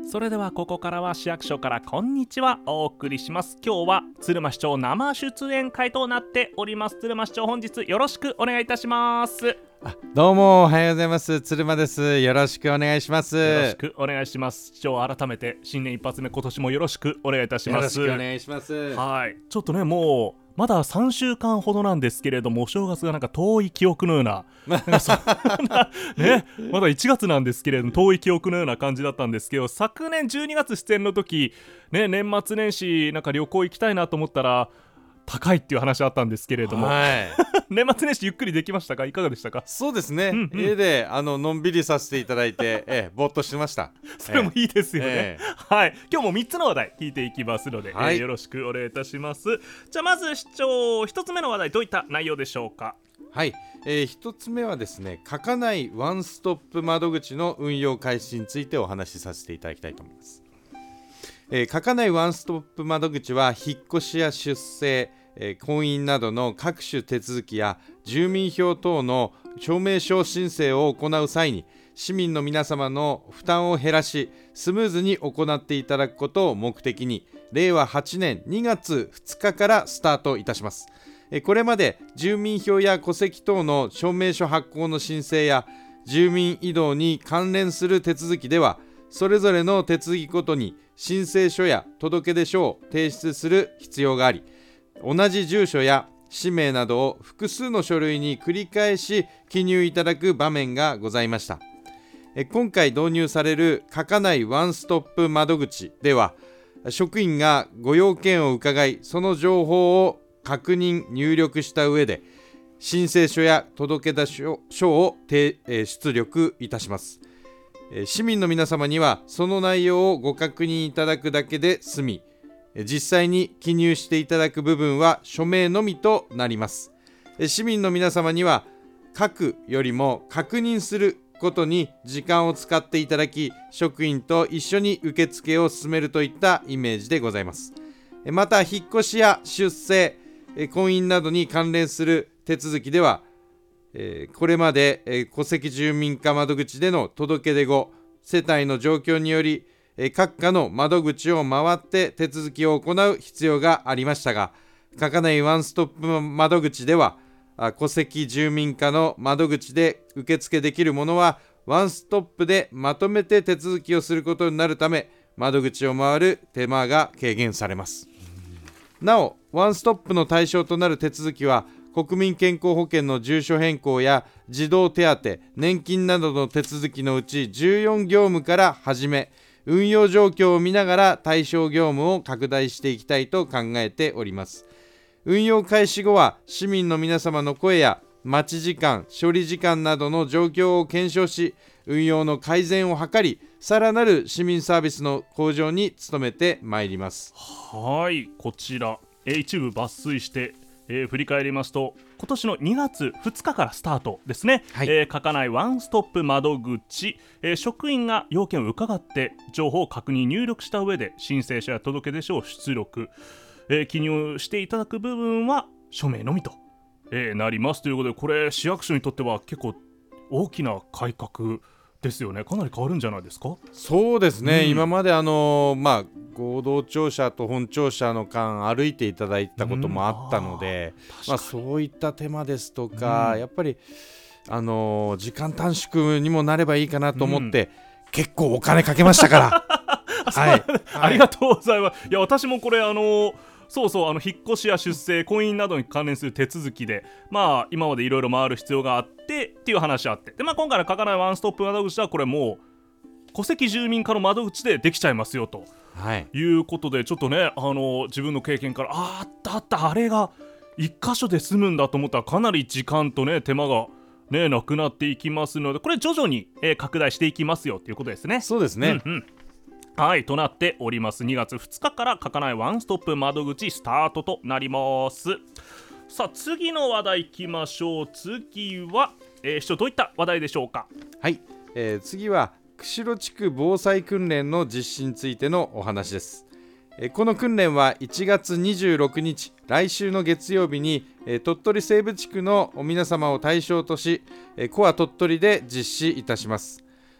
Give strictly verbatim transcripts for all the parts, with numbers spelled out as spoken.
それではここからは市役所からこんにちはお送りします。今日は鶴間市長生出演会となっております。鶴間市長、本日よろしくお願いいたします。 あ、どうもおはようございます。鶴間です。よろしくお願いします。 よろしくお願いします。市長、改めて新年一発目、今年もよろしくお願いいたします。 よろしくお願いします。 はい、ちょっとね、もうまださんしゅうかんほどなんですけれども、お正月がなんか遠い記憶のような、なんかそんなね、まだいちがつなんですけれども、遠い記憶のような感じだったんですけど、昨年じゅうにがつ出演の時、ね、年末年始なんか旅行行きたいなと思ったら高いっていう話あったんですけれども、はい、年末年始ゆっくりできましたか？いかがでしたか？ そうですね、 うんうん、 家であののんびりさせていただいて、ええ、ぼーっとしてました。 それもいいですよね、 ええはい、今日もみっつの話題聞いていきますので、 はい、 えー、よろしくお願いいたします。じゃあまず市長、ひとつめの話題、どういった内容でしょうか？ はい、えー、ひとつめはですね、書かないワンストップ窓口の運用開始についてお話しさせていただきたいと思います。えー、書かないワンストップ窓口は引っ越しや出生、えー、婚姻などの各種手続きや住民票等の証明書申請を行う際に、市民の皆様の負担を減らしスムーズに行っていただくことを目的に、れいわはちねんにがつふつかからスタートいたします。えー、これまで住民票や戸籍等の証明書発行の申請や住民移動に関連する手続きでは、それぞれの手続きごとに申請書や届出書を提出する必要があり、同じ住所や氏名などを複数の書類に繰り返し記入いただく場面がございました。え今回導入される書かないワンストップ窓口では、職員がご用件を伺い、その情報を確認入力した上で申請書や届出書を提出力いたします。市民の皆様にはその内容をご確認いただくだけで済み、実際に記入していただく部分は署名のみとなります。市民の皆様には書くよりも確認することに時間を使っていただき、職員と一緒に受付を進めるといったイメージでございます。また引っ越しや出生、婚姻などに関連する手続きでは、えー、これまで、えー、戸籍住民課窓口での届出後、世帯の状況により、えー、各課の窓口を回って手続きを行う必要がありましたが、書かないワンストップ窓口では、戸籍住民課の窓口で受付できるものはワンストップでまとめて手続きをすることになるため、窓口を回る手間が軽減されます。なお、ワンストップの対象となる手続きは、国民健康保険の住所変更や児童手当、年金などの手続きのうちじゅうよんぎょうむから始め、運用状況を見ながら対象業務を拡大していきたいと考えております。運用開始後は市民の皆様の声や待ち時間、処理時間などの状況を検証し、運用の改善を図り、さらなる市民サービスの向上に努めてまいります。 はい、こちら、えー、一部抜粋してえー、振り返りますと、今年のにがつふつかからスタートですね、はい、えー、書かないワンストップ窓口、えー、職員が要件を伺って情報を確認入力した上で申請書や届出書を出力、えー、記入していただく部分は署名のみと、えー、なりますということで、これ市役所にとっては結構大きな改革ですよね。かなり変わるんじゃないですか？ そうですね、 うん、 今まであのー、まあ合同庁舎と本庁舎の間歩いていただいたこともあったので、うん、あまあ、そういった手間ですとか、うん、やっぱり、あのー、時間短縮にもなればいいかなと思って、うん、結構お金かけましたからはい、 ありがとうございます。いや、私もこれあのーそうそう、あの引っ越しや出生、婚姻などに関連する手続きで、まあ今までいろいろ回る必要があってっていう話あって、で、まあ、今回の書かないワンストップ窓口はこれもう戸籍住民課の窓口でできちゃいますよと、はい、いうことで、ちょっとね、あの自分の経験からああったあったあれが一箇所で済むんだと思ったら、かなり時間とね手間がねなくなっていきますので、これ徐々に、えー、拡大していきますよということですね。 そうですね、 うんうん、はい、となっております。にがつふつかから書かないワンストップ窓口スタートとなります。さあ、次の話題いきましょう。次は、えー、市長、どういった話題でしょうか？ はい、えー、次は釧路地区防災訓練の実施についてのお話です。えー、この訓練はいちがつにじゅうろくにち、来週の月曜日に、えー、鳥取西部地区の皆様を対象とし、えー、コア鳥取で実施いたします。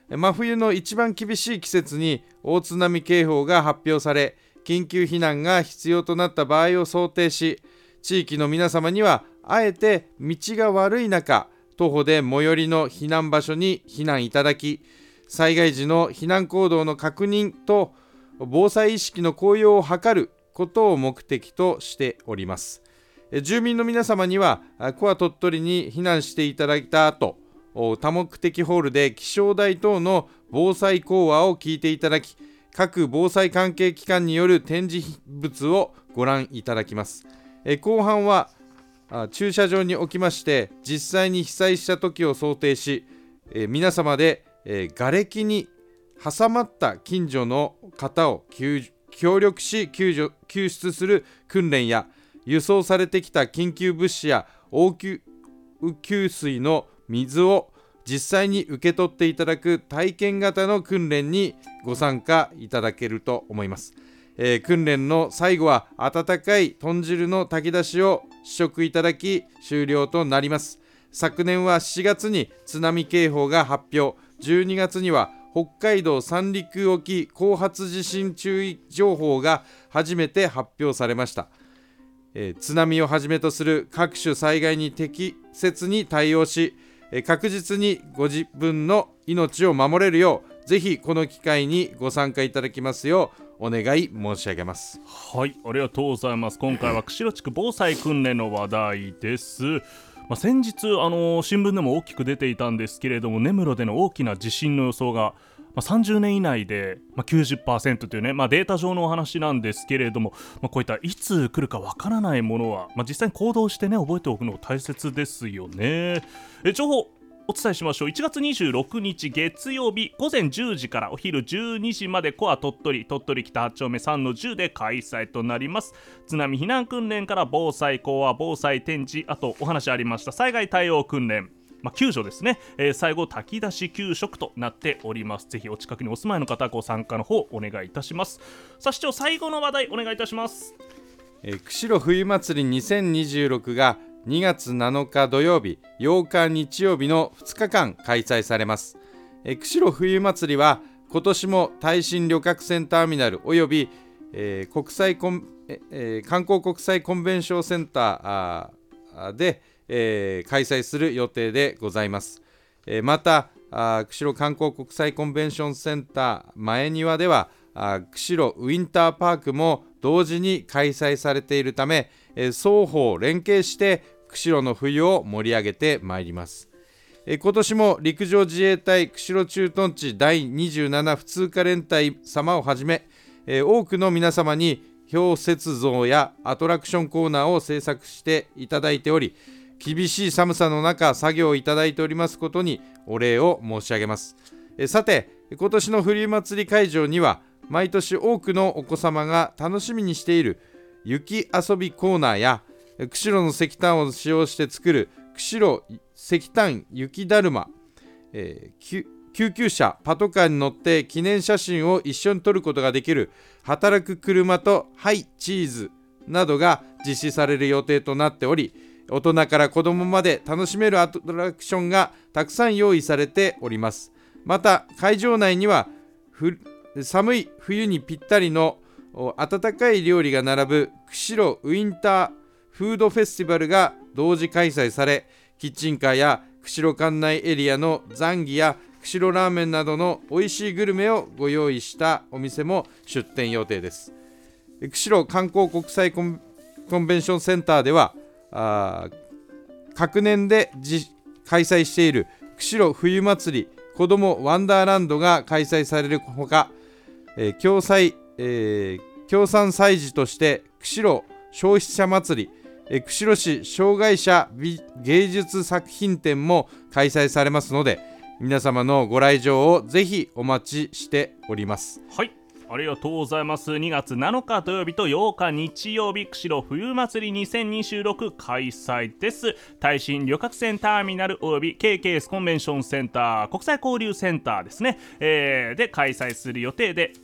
真冬の一番厳しい季節に大津波警報が発表され、緊急避難が必要となった場合を想定し、地域の皆様にはあえて道が悪い中、徒歩で最寄りの避難場所に避難いただき、災害時の避難行動の確認と防災意識の向上を図ることを目的としております。住民の皆様にはコア鳥取に避難していただいた後、多目的ホールで気象台等の防災講話を聞いていただき、各防災関係機関による展示物をご覧いただきます。後半は駐車場におきまして実際に被災した時を想定し、皆様で瓦礫に挟まった近所の方を協力し救助救出する訓練や、輸送されてきた緊急物資や応急給水の水を実際に受け取っていただく体験型の訓練にご参加いただけると思います。えー、訓練の最後は温かい豚汁の炊き出しを試食いただき終了となります。昨年はしがつに津波警報が発表、じゅうにがつには北海道三陸沖後発地震注意情報が初めて発表されました。えー、津波をはじめとする各種災害に適切に対応し、えー、確実にご自分の命を守れるよう、ぜひこの機会にご参加いただきますようお願い申し上げます。 はい、ありがとうございます。今回は釧路地区防災訓練の話題です。まあ、先日、あのー、新聞でも大きく出ていたんですけれども、根室での大きな地震の予想がまあ、さんじゅうねん以内で、まあ、きゅうじゅっパーセント というね、まあ、データ上のお話なんですけれども、まあ、こういったいつ来るかわからないものは、まあ、実際に行動してね覚えておくのが大切ですよね。え情報お伝えしましょう。いちがつにじゅうろくにち月曜日ごぜんじゅうじからお昼じゅうにじまでコア鳥取鳥取北はち丁目さんのじゅうで開催となります。津波避難訓練から防災講話、防災展示、あとお話ありました災害対応訓練、まあ、救助ですね、えー、最後炊き出し給食となっております。ぜひお近くにお住まいの方ご参加の方お願いいたします。さあ市長、最後の話題お願いいたします。 えー、釧路冬祭りにせんにじゅうろくがにがつなのか土曜日、ようか日曜日のふつかかん開催されます。えー、釧路冬祭りは今年も耐震旅客船ターミナルおよび、えー、国際コン、えー、観光国際コンベンションセンターでえー、開催する予定でございます。えー、また釧路観光国際コンベンションセンター前庭では釧路ウィンターパークも同時に開催されているため、えー、双方連携して釧路の冬を盛り上げてまいります。えー、今年も陸上自衛隊釧路駐屯地だいにじゅうなな普通科連隊様をはじめ、えー、多くの皆様に氷雪像やアトラクションコーナーを制作していただいており、厳しい寒さの中作業をいただいておりますことにお礼を申し上げます。えさて、今年の冬祭り会場には毎年多くのお子様が楽しみにしている雪遊びコーナーや釧路の石炭を使用して作る釧路石炭雪だるま、えー、救急車パトカーに乗って記念写真を一緒に撮ることができる働く車とハイチーズなどが実施される予定となっており、大人から子供まで楽しめるアトラクションがたくさん用意されております。また会場内には寒い冬にぴったりの温かい料理が並ぶ釧路ウィンターフードフェスティバルが同時開催され、キッチンカーや釧路管内エリアのザンギや釧路ラーメンなどの美味しいグルメをご用意したお店も出店予定です。釧路観光国際コン、コンベンションセンターではあ各年で開催している釧路冬祭り子どもワンダーランドが開催されるほか、えー、共催、えー、協賛祭事として釧路消費者祭り、えー、釧路市障害者美芸術作品展も開催されますので、皆様のご来場をぜひお待ちしております。 はい、ありがとうございます。にがつなのか土曜日とようか日曜日、釧路冬祭りにせんにじゅうろく開催です。耐震旅客船ターミナルおよび ケーケーエス コンベンションセンター国際交流センターですね、えー、で開催する予定で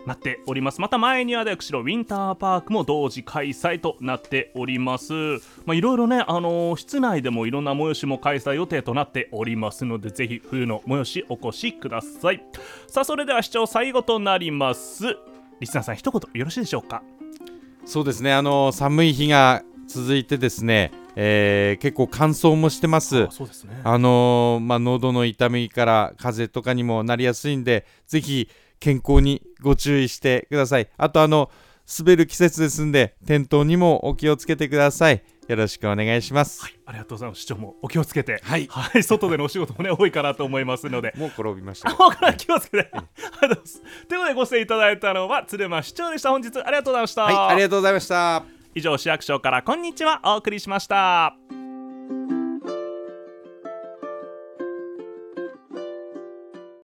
なっております。また前にはで釧路ウィンターパークも同時開催となっております。まあいろいろね、あのー、室内でもいろんな催しも開催予定となっておりますので、ぜひ冬の催しお越しください。さあそれでは視聴最後となります。リスナーさん一言よろしいでしょうか。 そうですね、あの寒い日が続いてですね、えー、結構乾燥もしてます。 あ、そうですね。 あのー、まあ喉の痛みから風邪とかにもなりやすいんで、ぜひ健康にご注意してください。あとあの滑る季節ですんで、転倒にもお気をつけてください。よろしくお願いします。 はい、ありがとうございます。市長もお気をつけて、 はい、 はい、外でのお仕事もね多いかなと思いますので、 もう転びましたよ。 あ、から気をつけて、ありがとうございます。ということでご出演いただいたのは鶴間市長でした。本日ありがとうございました。 はい、ありがとうございました。 以上、市役所からこんにちはお送りしました。